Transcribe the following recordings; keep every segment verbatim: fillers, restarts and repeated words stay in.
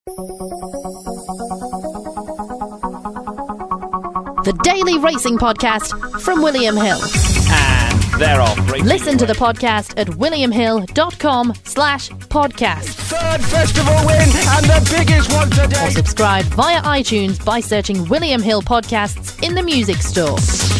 The Daily Racing Podcast from William Hill. And they're off. Racing Listen to away. the podcast at williamhill.com slash podcast. Third festival win and the biggest one today. Or subscribe via iTunes by searching William Hill Podcasts in the music store.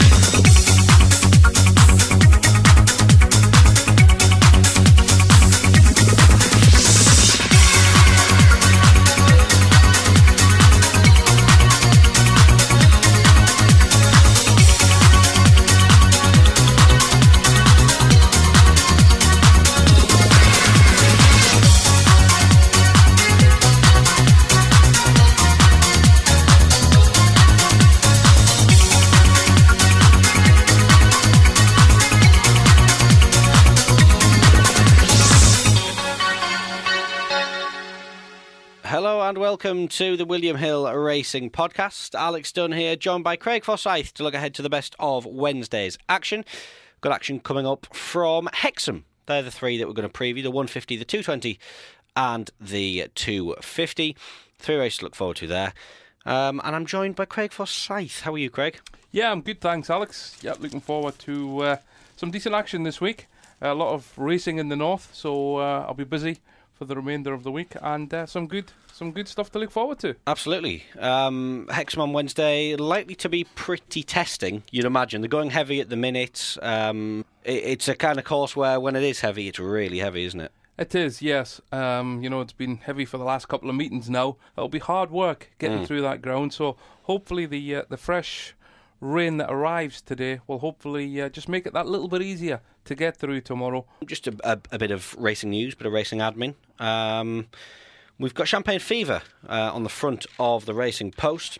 Hello and welcome to the William Hill Racing Podcast. Alex Dunn here, joined by Craig Forsyth to look ahead to the best of Wednesday's action. Got action coming up from Hexham. They're the three that we're going to preview, the one fifty, the two twenty and the two fifty. Three races to look forward to there. Um, and I'm joined by Craig Forsyth. How are you, Craig? Yeah, I'm good, thanks, Alex. Yeah, looking forward to uh, some decent action this week. A lot of racing in the north, so uh, I'll be busy for the remainder of the week, and uh, some good some good stuff to look forward to. Absolutely. Um, Hexham on Wednesday, likely to be pretty testing, you'd imagine. They're going heavy at the minute. Um, it, it's a kind of course where when it is heavy, it's really heavy, isn't it? It is, yes. Um, you know, it's been heavy for the last couple of meetings now. It'll be hard work getting Mm. through that ground, so hopefully the uh, the fresh rain that arrives today will hopefully uh, just make it that little bit easier to get through tomorrow. Just a, a, a bit of racing news, bit of racing admin. Um, we've got Champagne Fever uh, on the front of the Racing Post.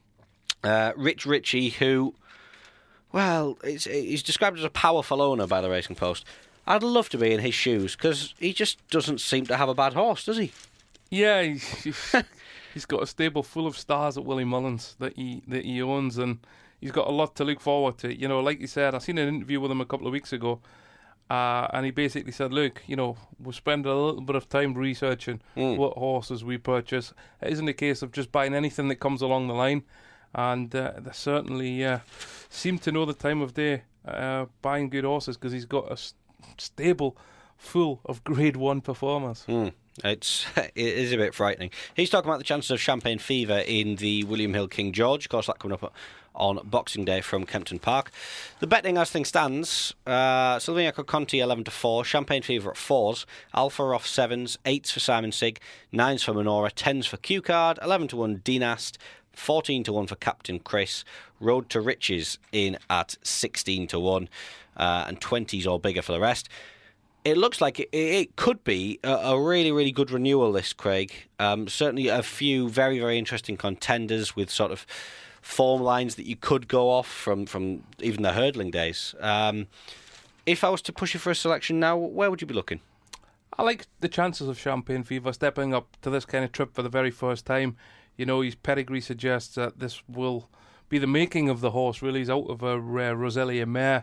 Uh, Rich Ritchie, who, well, it's, he's described as a powerful owner by the Racing Post. I'd love to be in his shoes, because he just doesn't seem to have a bad horse, does he? Yeah, he's, he's, he's got a stable full of stars at Willie Mullins that he that he owns, and he's got a lot to look forward to. You know, like you said, I seen an interview with him a couple of weeks ago, uh, and he basically said, look, you know, we'll spend a little bit of time researching Mm. what horses we purchase. It isn't a case of just buying anything that comes along the line, and uh, they certainly uh, seem to know the time of day uh, buying good horses, because he's got a s- stable full of grade one performers. Mm. It's it is a bit frightening. He's talking about the chances of Champagne Fever in the William Hill King George. Of course, that coming up on Boxing Day from Kempton Park. The betting as things stands: uh, Silviniaco Conti eleven to four, Champagne Fever at fours, Alpha off sevens, eights for Simon Sig, nines for Menora, tens for Q Card, eleven to one Dinast, fourteen to one for Captain Chris, Road to Riches in at sixteen to one, uh, and twenties or bigger for the rest. It looks like it, it could be a, a really, really good renewal list, Craig. Um, certainly a few very, very interesting contenders with sort of form lines that you could go off from, from even the hurdling days. Um, if I was to push you for a selection now, where would you be looking? I like the chances of Champagne Fever stepping up to this kind of trip for the very first time. You know, his pedigree suggests that this will be the making of the horse, really. He's out of a uh, Roselia mare.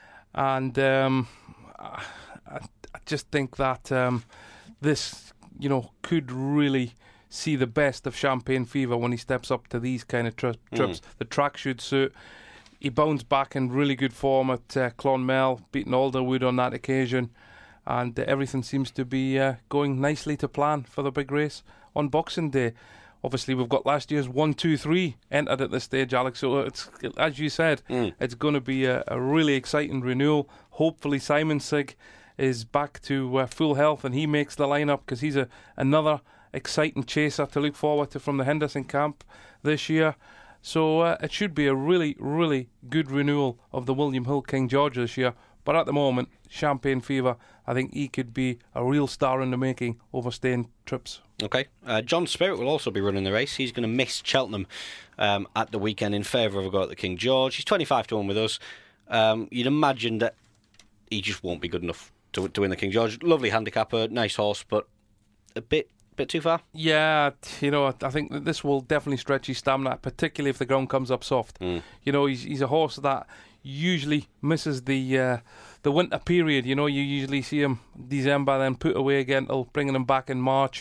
And um, I, I just think that um, this, you know, could really see the best of Champagne Fever when he steps up to these kind of tri- trips. The track should suit. He bounced back in really good form at uh, Clonmel, beating Alderwood on that occasion. And uh, everything seems to be uh, going nicely to plan for the big race on Boxing Day. Obviously, we've got last year's one, two, three entered at this stage, Alex. So it's, as you said, Mm. it's going to be a, a really exciting renewal. Hopefully, Simon Sig is back to uh, full health and he makes the lineup, because he's a another exciting chaser to look forward to from the Henderson camp this year. So uh, it should be a really, really good renewal of the William Hill King George this year. But at the moment, Champagne Fever, I think he could be a real star in the making over staying trips. Okay. Uh, John Spirit will also be running the race. He's going to miss Cheltenham um, at the weekend in favour of a go at the King George. He's twenty-five to one with us. Um, you'd imagine that he just won't be good enough to, to win the King George. Lovely handicapper, nice horse, but a bit bit too far. Yeah, you know, I think that this will definitely stretch his stamina, particularly if the ground comes up soft. Mm. You know, he's he's a horse that usually misses the uh, the winter period. You know, you usually see him December, then put away again till bringing him back in March.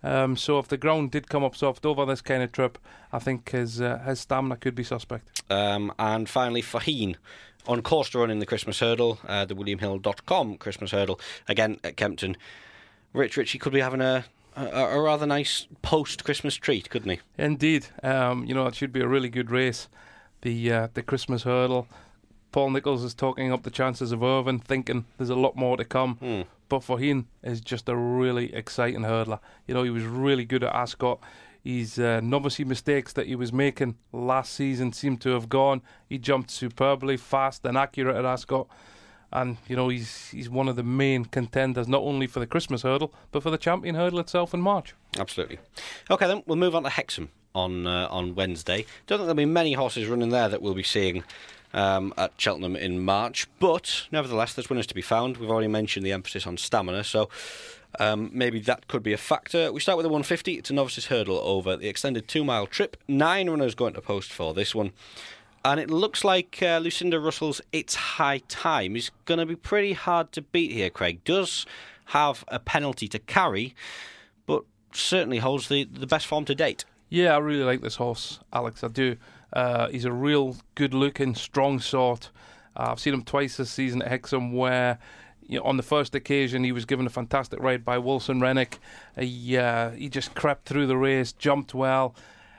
Um, so if the ground did come up soft over this kind of trip, I think his uh, his stamina could be suspect. Um, and finally, Faheen on course to run in the Christmas Hurdle, uh, the william hill dot com Christmas Hurdle, again at Kempton. Rich Ritchie could be having a, a, a rather nice post-Christmas treat, couldn't he? Indeed. Um, you know, it should be a really good race. The uh, the Christmas Hurdle. Paul Nicholls is talking up the chances of Irvine, thinking there's a lot more to come. Mm. But Faheen is just a really exciting hurdler. You know, he was really good at Ascot. His uh, novice mistakes that he was making last season seemed to have gone. He jumped superbly, fast and accurate at Ascot. And, you know, he's he's one of the main contenders, not only for the Christmas Hurdle, but for the Champion Hurdle itself in March. Absolutely. OK, then, we'll move on to Hexham on uh, on Wednesday. Don't think there'll be many horses running there that we'll be seeing um, at Cheltenham in March. But, nevertheless, there's winners to be found. We've already mentioned the emphasis on stamina, so um, maybe that could be a factor. We start with the one fifty. It's a novices hurdle over the extended two-mile trip. Nine runners going to post for this one. And it looks like uh, Lucinda Russell's It's High Time is going to be pretty hard to beat here, Craig. Does have a penalty to carry, but certainly holds the, the best form to date. Yeah, I really like this horse, Alex. I do. Uh, he's a real good-looking, strong sort. Uh, I've seen him twice this season at Hexham where, you know, on the first occasion he was given a fantastic ride by Wilson Rennick. He, uh, he just crept through the race, jumped well,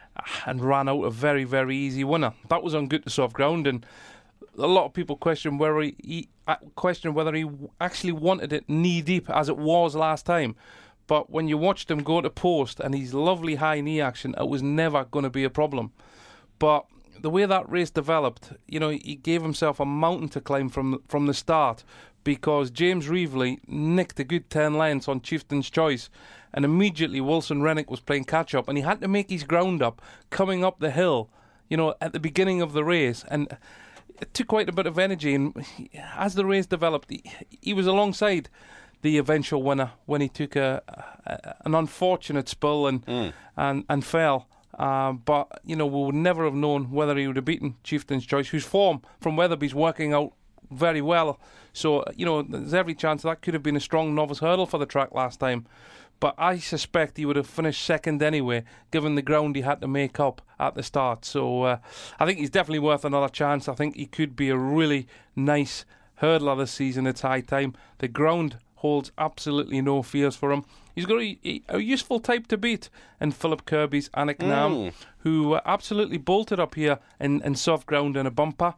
and ran out a very, very easy winner. That was on good to soft ground, and a lot of people question whether he, he uh, question whether he actually wanted it knee deep as it was last time. But when you watched him go to post and his lovely high knee action, it was never going to be a problem. But the way that race developed, you know, he gave himself a mountain to climb from from the start, because James Reevely nicked a good ten lengths on Chieftain's Choice. And immediately Wilson Rennick was playing catch-up, and he had to make his ground up coming up the hill, you know, at the beginning of the race. And it took quite a bit of energy. And as the race developed, he, he was alongside the eventual winner when he took a, a an unfortunate spill and mm. and, and fell. Uh, but, you know, we would never have known whether he would have beaten Chieftain's Choice, whose form from Weatherby's working out very well. So, you know, there's every chance that could have been a strong novice hurdle for the track last time. But I suspect he would have finished second anyway, given the ground he had to make up at the start. So uh, I think he's definitely worth another chance. I think he could be a really nice hurdler this season. It's high time. The ground holds absolutely no fears for him. He's got a, a useful type to beat in Philip Kirby's Anik Nam, mm. who uh, absolutely bolted up here in, in soft ground in a bumper.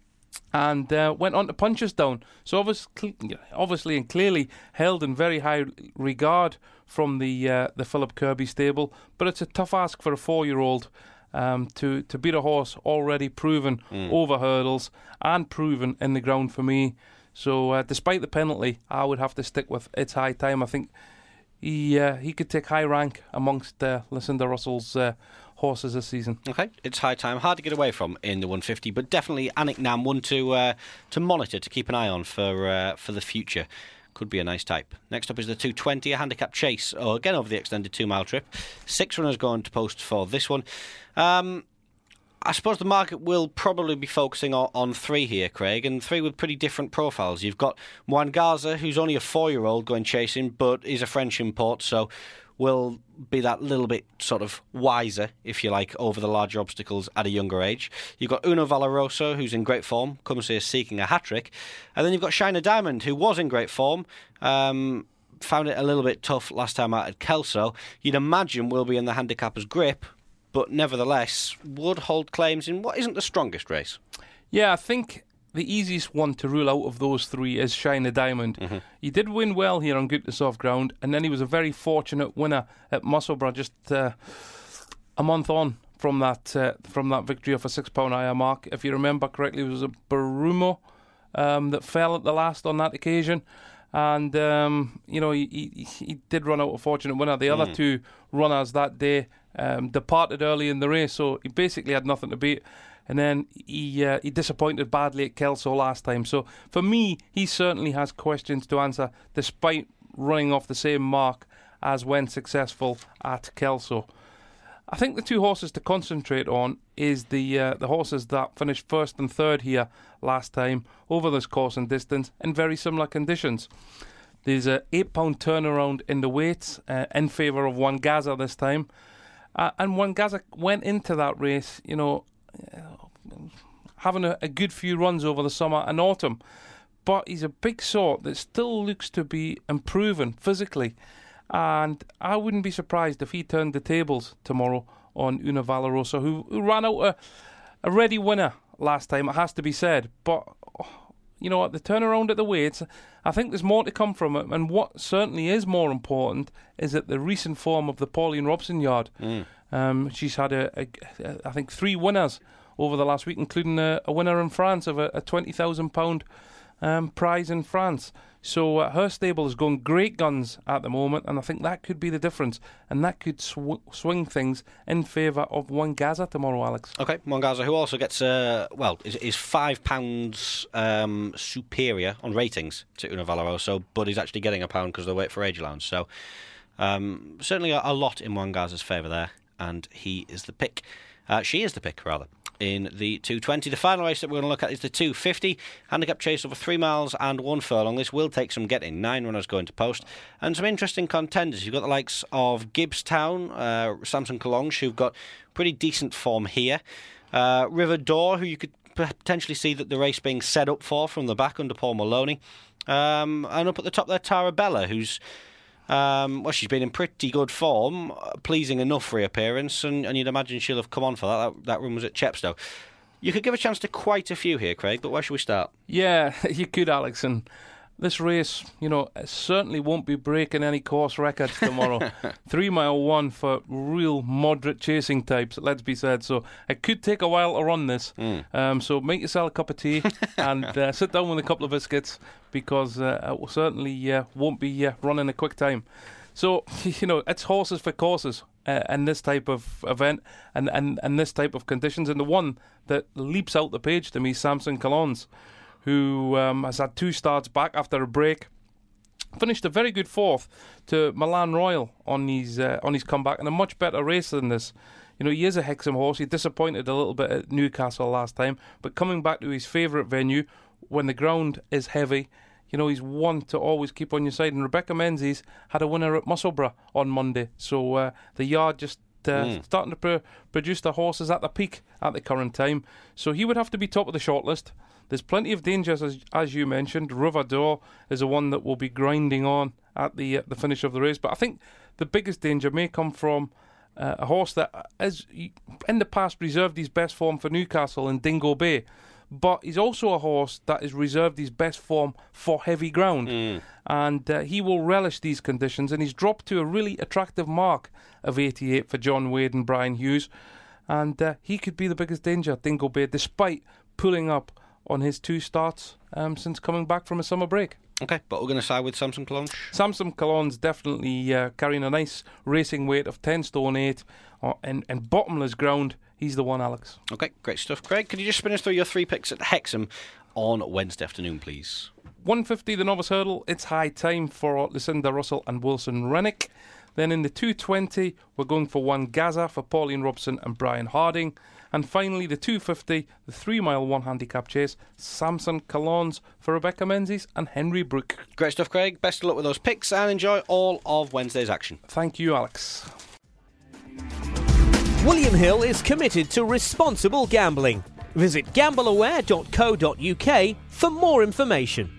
And uh, went on to punch us down. So obviously, obviously and clearly held in very high regard from the uh, the Philip Kirby stable. But it's a tough ask for a four-year-old um, to, to beat a horse already proven mm. over hurdles and proven in the ground for me. So uh, despite the penalty, I would have to stick with It's High Time. I think he uh, he could take high rank amongst uh, Lucinda Russell's uh, horses this season. Okay, It's High Time. Hard to get away from in the one fifty, but definitely Anik Nam, one to uh, to monitor, to keep an eye on for uh, for the future. Could be a nice type. Next up is the two twenty, a handicap chase, oh, again over the extended two-mile trip. Six runners going to post for this one. Um, I suppose the market will probably be focusing on, on three here, Craig, and three with pretty different profiles. You've got Mwangaza, who's only a four-year-old going chasing, but is a French import, so will be that little bit sort of wiser, if you like, over the larger obstacles at a younger age. You've got Uno Valoroso, who's in great form, comes here seeking a hat-trick. And then you've got Shiner Diamond, who was in great form, um, found it a little bit tough last time out at Kelso. You'd imagine will be in the handicapper's grip, but nevertheless would hold claims in what isn't the strongest race. Yeah, I think the easiest one to rule out of those three is Shiner Diamond. Mm-hmm. He did win well here on good to soft ground, and then he was a very fortunate winner at Musselburgh just uh, a month on from that uh, from that victory of a six pound higher mark. If you remember correctly, it was a Barumo um, that fell at the last on that occasion. And, um, you know, he, he, he did run out a fortunate winner. The mm. other two runners that day um, departed early in the race, so he basically had nothing to beat. And then he uh, he disappointed badly at Kelso last time. So for me, he certainly has questions to answer, despite running off the same mark as when successful at Kelso. I think the two horses to concentrate on is the uh, the horses that finished first and third here last time over this course and distance in very similar conditions. There's a eight pound turnaround in the weights uh, in favour of Wangaza this time. Uh, and Wangaza went into that race, you know, having a, a good few runs over the summer and autumn. But he's a big sort that still looks to be improving physically. And I wouldn't be surprised if he turned the tables tomorrow on Una Valorosa, who, who ran out a, a ready winner last time, it has to be said. But, you know, at the turnaround at the weights, I think there's more to come from it. And what certainly is more important is that the recent form of the Pauline Robson yard. Mm. Um, she's had, a, a, a, I think, three winners over the last week, including a, a winner in France of a, a twenty thousand pound um, prize in France. So uh, her stable is going great guns at the moment, and I think that could be the difference, and that could sw- swing things in favour of Wangaza tomorrow, Alex. Okay, Wangaza, who also gets, uh, well, is, is five pounds um, superior on ratings to Una Valorosa, but he's actually getting a pound because they wait for age allowance. So um, certainly a, a lot in Wangaza's favour there, and he is the pick. Uh, she is the pick, rather. In the two twenty. The final race that we're going to look at is the two fifty. Handicap chase over three miles and one furlong. This will take some getting. Nine runners going to post. And some interesting contenders. You've got the likes of Gibbstown, uh, Samson Collonge, who've got pretty decent form here. Uh, River Door, who you could potentially see that the race being set up for from the back under Paul Maloney. Um, and up at the top there, Tara Bella, who's Um, well, she's been in pretty good form, pleasing enough for reappearance, and, and you'd imagine she'll have come on for that. That, that run was at Chepstow. You could give a chance to quite a few here, Craig, but where should we start? Yeah, you could, Alex, and this race, you know, certainly won't be breaking any course records tomorrow. Three mile one for real moderate chasing types, let's be said. So it could take a while to run this. Mm. Um, so make yourself a cup of tea and uh, sit down with a couple of biscuits, because uh, it certainly uh, won't be uh, running a quick time. So, you know, it's horses for courses uh, in this type of event and, and, and this type of conditions. And the one that leaps out the page to me, Samson Collonge, who um, has had two starts back after a break, finished a very good fourth to Milan Royal on his uh, on his comeback, and a much better race than this. You know, he is a Hexham horse. He disappointed a little bit at Newcastle last time, but coming back to his favourite venue when the ground is heavy, you know, he's one to always keep on your side. And Rebecca Menzies had a winner at Musselburgh on Monday, so uh, the yard just Uh, mm. starting to pr- produce the horses at the peak at the current time. So he would have to be top of the shortlist. There's plenty of dangers, as, as you mentioned. River Door is the one that will be grinding on at the uh, the finish of the race. But I think the biggest danger may come from uh, a horse that has in the past reserved his best form for Newcastle in Dingo Bay. But he's also a horse that has reserved his best form for heavy ground. Mm. And uh, he will relish these conditions. And he's dropped to a really attractive mark of eighty-eight for John Wade and Brian Hughes. And uh, he could be the biggest danger at Dingo Bay, despite pulling up on his two starts um, since coming back from a summer break. Okay, but we're going to side with Samson Collonge. Samson Collonge definitely uh, carrying a nice racing weight of ten stone eight uh, and, and bottomless ground. He's the one, Alex. Okay, great stuff. Craig, could you just spin us through your three picks at Hexham on Wednesday afternoon, please? one fifty, the novice hurdle. It's high time for Lucinda Russell and Wilson Rennick. Then in the two twenty, we're going for Wangaza for Pauline Robson and Brian Harding. And finally, the two fifty, the three mile one handicap chase, Samson Collonge for Rebecca Menzies and Henry Brook. Great stuff, Craig. Best of luck with those picks and enjoy all of Wednesday's action. Thank you, Alex. William Hill is committed to responsible gambling. Visit gamble aware dot co dot uk for more information.